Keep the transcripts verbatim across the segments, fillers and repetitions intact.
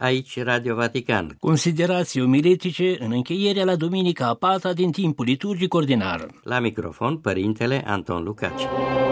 Aici Radio Vatican. Considerații omiletice în încheierea la duminica a patra din timpul liturgic ordinar. La microfon, Părintele Anton Lucaci.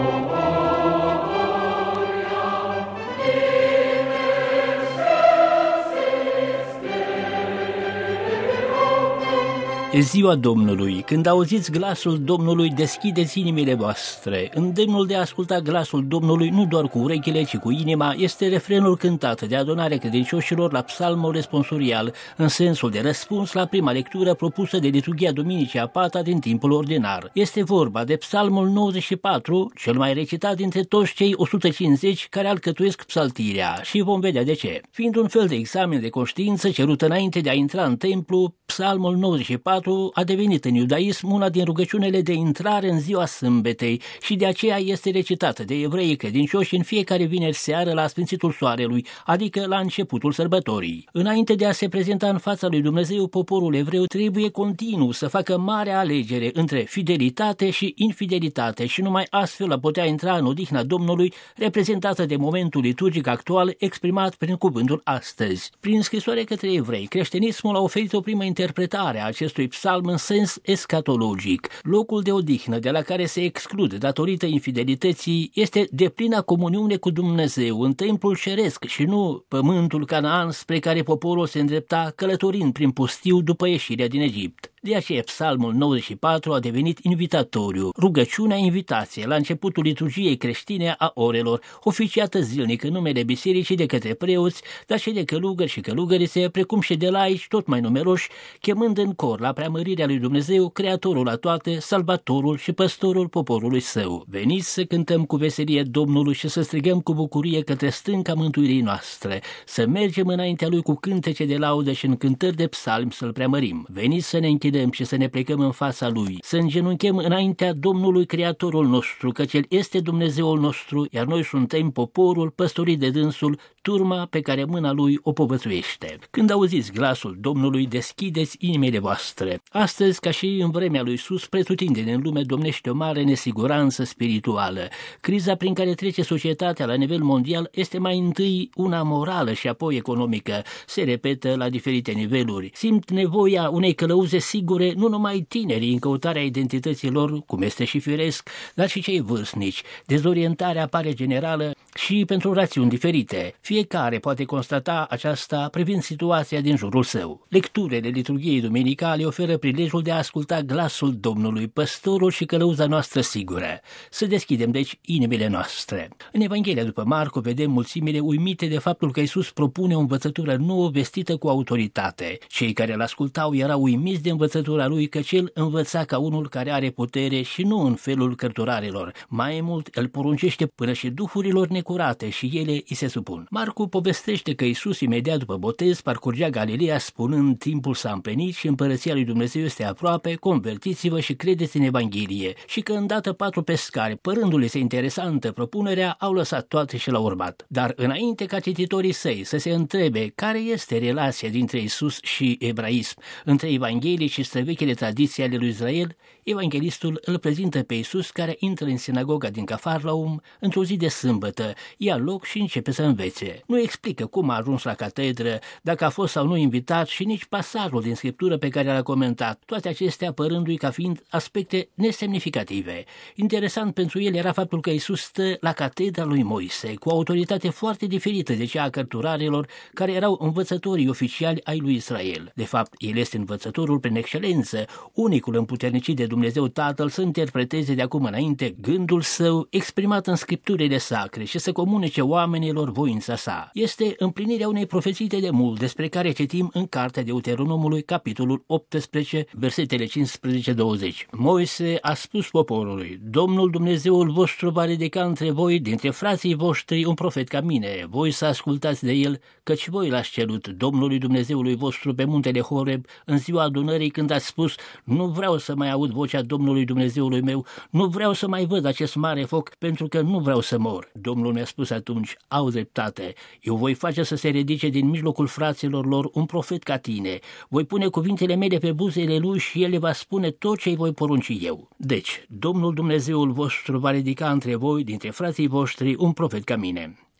E ziua Domnului. Când auziți glasul Domnului, deschideți inimile voastre. Îndemnul de a asculta glasul Domnului nu doar cu urechile, ci cu inima, este refrenul cântat de adunarea credincioșilor la psalmul responsorial, în sensul de răspuns la prima lectură propusă de liturghia duminicii a patra din timpul ordinar. Este vorba de psalmul nouăzeci și patru, cel mai recitat dintre toți cei o sută cincizeci care alcătuiesc psaltirea, și vom vedea de ce. Fiind un fel de examen de conștiință cerut înainte de a intra în templu, psalmul nouăzeci și patru a devenit în iudaism una din rugăciunile de intrare în ziua sâmbetei și de aceea este recitată de evreii credincioși în fiecare vineri seară la sfințitul soarelui, adică la începutul sărbătorii. Înainte de a se prezenta în fața lui Dumnezeu, poporul evreu trebuie continuu să facă marea alegere între fidelitate și infidelitate și numai astfel a putea intra în odihna Domnului, reprezentată de momentul liturgic actual exprimat prin cuvântul astăzi. Prin scrisoare către evrei, creștinismul a oferit o primă interpretare a acestui psalm în sens escatologic. Locul de odihnă de la care se exclude datorită infidelității este deplina comuniune cu Dumnezeu în templul ceresc și nu pământul Canaan spre care poporul se îndrepta călătorind prin pustiu după ieșirea din Egipt. De aceea psalmul nouăzeci și patru a devenit invitatoriu, rugăciunea invitație la începutul liturgiei creștine a orelor, oficiată zilnic în numele bisericii de către preoți, dar și de călugări și călugărițe, precum și de laici tot mai numeroși, chemând în cor la preamărirea lui Dumnezeu, Creatorul la toate, Salvatorul și Păstorul poporului său. Veniți să cântăm cu veselie Domnului și să strigăm cu bucurie către stânca mântuirii noastre, să mergem înaintea Lui cu cântece de laudă și în cântări de psalmi să-L preamărim. Veniți să ne închidem și să ne plecăm în fața Lui, să îngenunchem înaintea Domnului Creatorul nostru, căci El este Dumnezeul nostru, iar noi suntem poporul păstorit de dânsul, turma pe care mâna Lui o povățuiește. Când auziți glasul Domnului, deschideți inimile voastre. Astăzi, ca și în vremea lui Iisus, pretutindeni în lume domnește o mare nesiguranță spirituală. Criza prin care trece societatea la nivel mondial este mai întâi una morală și apoi economică. Se repetă la diferite niveluri. Simt nevoia unei călăuze sigure nu numai tinerii în căutarea identității lor, cum este și firesc, dar și cei vârstnici. Dezorientarea apare generală și pentru rațiuni diferite. Fiecare poate constata aceasta privind situația din jurul său. Lecturile liturghiei duminicale oferă prilejul de a asculta glasul Domnului, păstorul și călăuza noastră sigură. Să deschidem deci inimile noastre. În Evanghelia după Marcu vedem mulțimile uimite de faptul că Iisus propune o învățătură nouă vestită cu autoritate. Cei care îl ascultau erau uimiți de învățătura lui, căci el învăța ca unul care are putere și nu în felul cărturarilor. Mai mult, îl poruncește până și duhurilor necurate și ele îi se supun. Marcu povestește că Iisus imediat după botez parcurgea Galileea spunând: timpul s-a împlinit și împărăția lui Dumnezeu este aproape, convertiți-vă și credeți în Evanghelie. Și că îndată patru pescari, părându-le se interesantă propunerea, au lăsat toate și l-au urmat. Dar înainte ca cititorii săi să se întrebe care este relația dintre Iisus și ebraism, între Evanghelie și străvechile tradiții ale lui Israel, evanghelistul îl prezintă pe Iisus care intră în sinagoga din Cafarnaum într-o zi de sâmbătă, ia loc și începe să învețe. Nu explică cum a ajuns la catedră, dacă a fost sau nu invitat și nici pasajul din Scriptură pe care l-a comentat, toate acestea părându-i ca fiind aspecte nesemnificative. Interesant pentru el era faptul că Iisus stă la catedra lui Moise, cu o autoritate foarte diferită de cea a cărturarilor, care erau învățătorii oficiali ai lui Israel. De fapt, el este învățătorul prin excelență, unicul împuternicit de Dumnezeu Tatăl să interpreteze de acum înainte gândul său exprimat în scripturile sacre și să comunice oamenilor voința sa. Este împlinirea unei profeții de demult despre care citim în Cartea Deuteronomului, capitolul optsprezece, versetele cincisprezece douăzeci. Moise a spus poporului: Domnul Dumnezeul vostru va ridica între voi, dintre frații voștri, un profet ca mine. Voi să ascultați de el, căci voi l-ați cerut Domnului Dumnezeului vostru pe muntele Horeb, în ziua adunării, când ați spus: nu vreau să mai aud vocea Domnului Dumnezeului meu, nu vreau să mai văd acest mare foc, pentru că nu vreau să mor. Domnul mi-a spus atunci: au dreptate, eu voi face să se ridice din mijlocul fraților lor un profet ca tine, voi pune cuvintele mele pe buzele lui și el le va spune tot ce îi voi porunci eu. Deci, Domnul Dumnezeul vostru va ridica între voi, dintre frații voștri, un profet ca mine.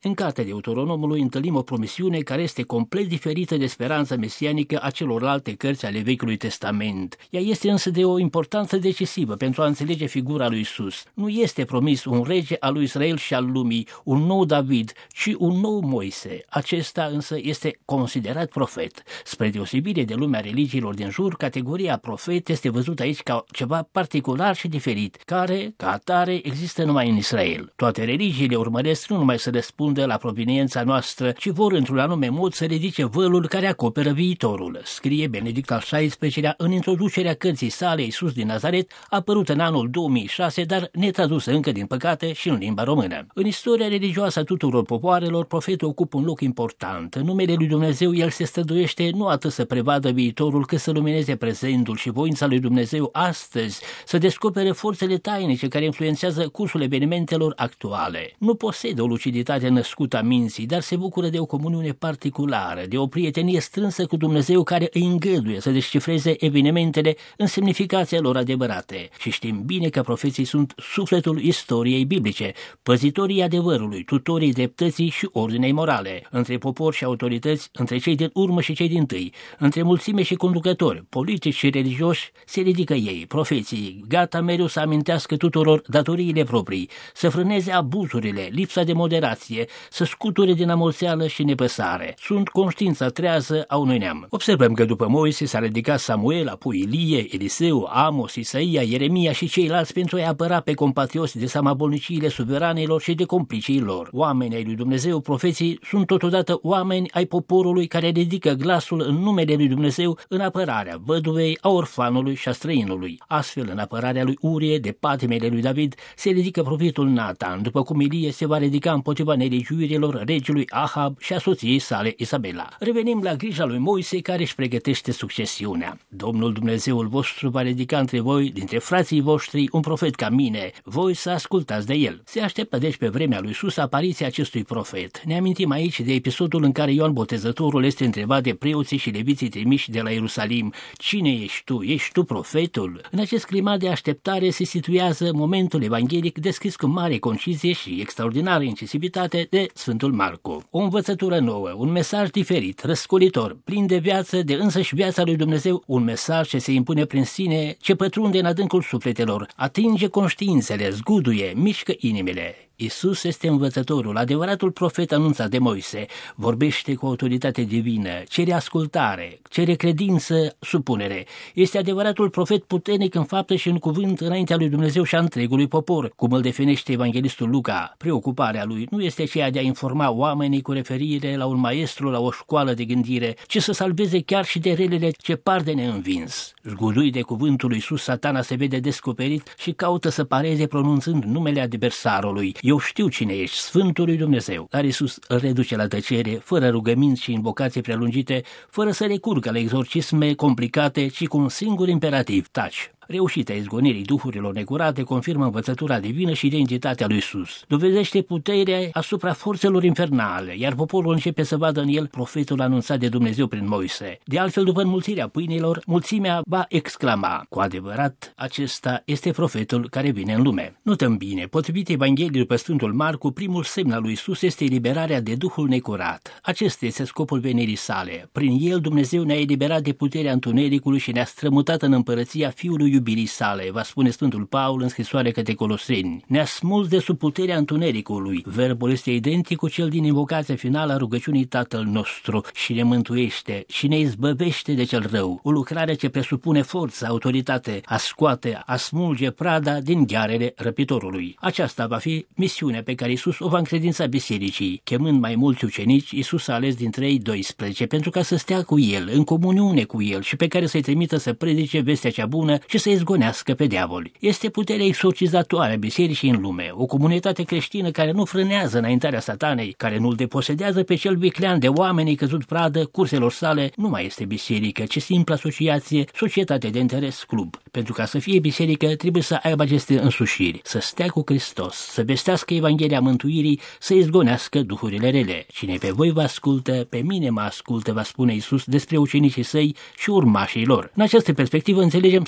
În cartea Deuteronomului întâlnim o promisiune care este complet diferită de speranța mesianică a celorlalte cărți ale Vechiului Testament. Ea este însă de o importanță decisivă pentru a înțelege figura lui Isus. Nu este promis un rege al lui Israel și al lumii, un nou David, ci un nou Moise. Acesta însă este considerat profet. Spre deosebire de lumea religiilor din jur, categoria profet este văzută aici ca ceva particular și diferit, care, ca atare, există numai în Israel. Toate religiile urmăresc nu numai să răspundă la proveniența noastră, ci vor într-un anume mod să ridice vălul care acoperă viitorul, scrie Benedict al șaisprezecelea în introducerea cărții sale Iisus din Nazaret, apărută în anul două mii șase, dar netradusă încă din păcate și în limba română. În istoria religioasă a tuturor popoarelor, profetul ocupă un loc important. În numele lui Dumnezeu, el se străduiește nu atât să prevadă viitorul, cât să lumineze prezentul și voința lui Dumnezeu astăzi, să descopere forțele tainice care influențează cursul evenimentelor actuale. Nu posedă o luciditate născută a minții, dar se bucură de o comuniune particulară, de o prietenie strânsă cu Dumnezeu care îi îngăduie să descifreze evenimentele în semnificația lor adevărate. Și știm bine că profeții sunt sufletul istoriei biblice, păzitorii adevărului, tutorii dreptății și ordinei morale, între popor și autorități, între cei din urmă și cei din tâi, între mulțime și conducători, politici și religioși, se ridică ei, profeții, gata mereu să amintească tuturor datoriile proprii, să frâneze abuzurile, lipsa de moderație, să scuture din amorțeală și nepăsare. Sunt conștiința trează a unui neam. Observăm că după Moise s-a ridicat Samuel, apoi Ilie, Eliseu, Amos, Isaia, Ieremia și ceilalți pentru a-i apăra pe compatrioți de samabolniciile suveranilor și de complicii lor. Oamenii ai lui Dumnezeu, profeții, sunt totodată oameni ai poporului care ridică glasul în numele lui Dumnezeu în apărarea văduvei, a orfanului și a străinului. Astfel, în apărarea lui Urie de patimele lui David, se ridică profetul Natan, după cum Ilie se va ridica împotriva nelegiuirilor regelui Ahab și a soției sale Isabela. Revenim la grija lui Moise, care își pregătește succesiunea. Domnul Dumnezeul vostru va ridica între voi, dintre frații voștri, un profet ca mine, voi să ascultați de el. Se așteptă deci pe vremea lui Iisus apariția acestui profet. Ne amintim aici de episodul în care Ioan Botezătorul este întrebat de preoții și leviții trimiși de la Ierusalim: cine ești tu? Ești tu profetul? În acest climat de așteptare se situează momentul evanghelic descris cu mare concizie și extraordinară incisivitate de Sfântul Marcu. O învățătură nouă, un mesaj diferit, răscolitor, plin de viață, de însăși viața lui Dumnezeu, un mesaj ce se impune prin sine, ce pătrunde în adâncul sufletelor, atinge conștiințele, zguduie, mișcă inimile. Iisus este învățătorul, adevăratul profet anunțat de Moise, vorbește cu autoritate divină, cere ascultare, cere credință, supunere. Este adevăratul profet puternic în faptă și în cuvânt înaintea lui Dumnezeu și a întregului popor, cum îl definește evanghelistul Luca. Preocuparea lui nu este aceea de a informa oamenii cu referire la un maestru, la o școală de gândire, ci să salveze chiar și de relele ce par de neînvins. Zgudui de cuvântul lui Iisus, Satana se vede descoperit și caută să pareze pronunțând numele adversarului. Eu știu cine ești, Sfântul lui Dumnezeu. Dar Iisus îl reduce la tăcere, fără rugăminți și invocații prelungite, fără să recurgă la exorcisme complicate, ci cu un singur imperativ: taci. Reușita izgonirii duhurilor necurate confirmă învățătura divină și identitatea lui Iisus. Dovedește puterea asupra forțelor infernale, iar poporul începe să vadă în el profetul anunțat de Dumnezeu prin Moise. De altfel, după înmulțirea pâinilor, mulțimea va exclama: cu adevărat, acesta este profetul care vine în lume. Notăm bine, potrivit Evangheliei după Sfântul Marcu, primul semn al lui Iisus este eliberarea de duhul necurat. Acesta este scopul venirii sale. Prin el Dumnezeu ne-a eliberat de puterea întunericului și ne-a strămutat în împărăția Fiului iubirii sale, va spune Sfântul Paul în scrisoarea către Coloseni. Ne-a smuls de sub puterea întunericului. Verbul este identic cu cel din invocația finală a rugăciunii Tatăl nostru: și ne mântuiește și ne izbăvește de cel rău. O lucrare ce presupune forță, autoritate, a scoate, a smulge prada din ghearele răpitorului. Aceasta va fi misiunea pe care Iisus o va încredința bisericii. Chemând mai mulți ucenici, Iisus a ales dintre ei doisprezece pentru ca să stea cu el, în comuniune cu el, și pe care să-i trimită să predice vestea cea bună și să izgonească pe diavoli. Este puterea exorcizatoare a bisericii în lume, o comunitate creștină care nu frânează înaintarea Satanei, care nu-l deposedează pe cel viclean de oamenii căzut pradă curselor sale, nu mai este biserică, ci simplă asociație, societate de interes, club. Pentru ca să fie biserică, trebuie să aibă aceste însușiri: să stea cu Hristos, să vestească Evanghelia mântuirii, să izgonească duhurile rele. Cine pe voi vă ascultă, pe mine mă ascultă, va spune Iisus despre ucenicii săi și urmașii lor. În această perspectivă înțelegem sensul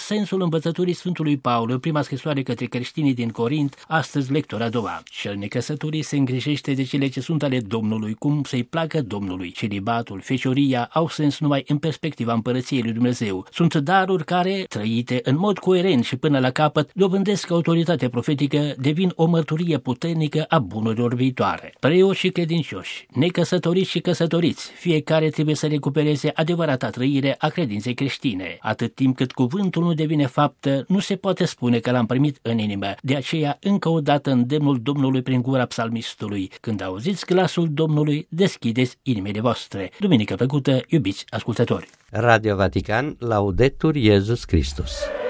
învățăturii Sfântului Paul, prima scrisoare către creștinii din Corint, astăzi lectura a doua. Cel necăsătorit se îngrijește de cele ce sunt ale Domnului, cum să-i placă Domnului. Celibatul, fecioria au sens numai în perspectiva împărăției lui Dumnezeu. Sunt daruri care, trăite în mod coerent și până la capăt, dobândesc autoritate profetică, devin o mărturie puternică a bunurilor viitoare. Preoți și credincioși, necăsătoriți și căsătoriți, fiecare trebuie să recupereze adevărata trăire a credinței creștine. Atât timp cât cuvântul nu devine faptă, nu se poate spune că l-am primit în inimă. De aceea, încă o dată îndemnul Domnului prin gura psalmistului: când auziți glasul Domnului, deschideți inimile voastre. Duminică plăcută, iubiți ascultători! Radio Vatican, Laudetur Iesus Christus.